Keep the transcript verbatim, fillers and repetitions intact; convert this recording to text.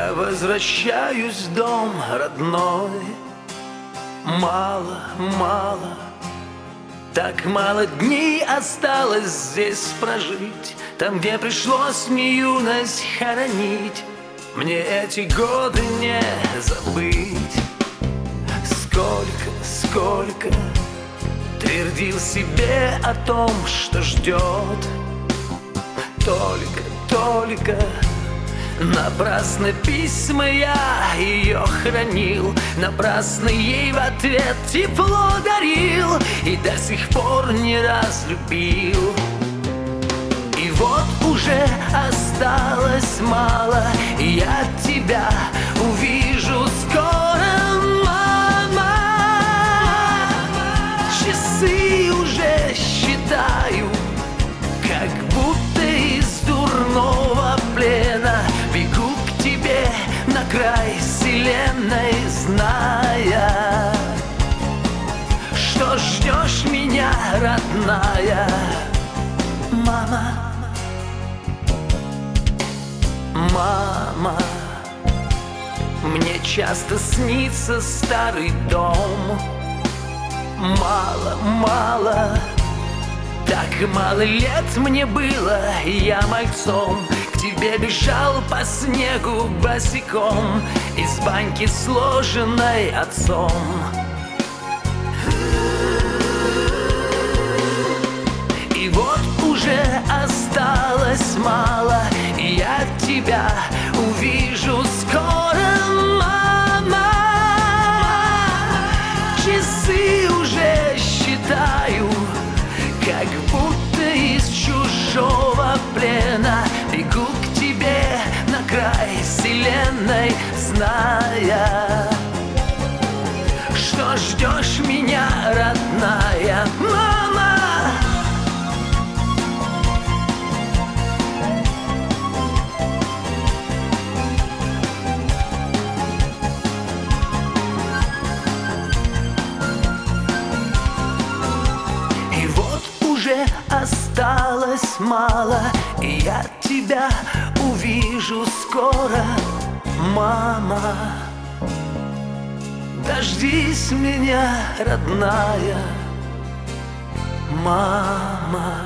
Я возвращаюсь в дом родной. Мало, мало, так мало дней осталось здесь прожить. Там, где пришлось мне юность хоронить, мне эти годы не забыть. Сколько, сколько твердил себе о том, что ждет. Только, только напрасно письма я ее хранил, напрасно ей в ответ тепло дарил и до сих пор не разлюбил. И вот уже осталось мало, и я тебя увижу скоро, мама. Часы уже считаю, как будто из дурного плена бегу к тебе на край вселенной, зная, что ждешь меня, родная. Мама, мама, мне часто снится старый дом. Мало, мало, так мало лет мне было, я мальцом к тебе бежал по снегу босиком из баньки, сложенной отцом. И вот уже осталось мало, и я тебя увижу скоро, мама. Часы уже считаю, как будто из чужого плена бегу к тебе на край вселенной, зная, что ждешь меня, родная. Мама, уже осталось мало, и я тебя увижу скоро, мама. Дождись меня, родная, мама.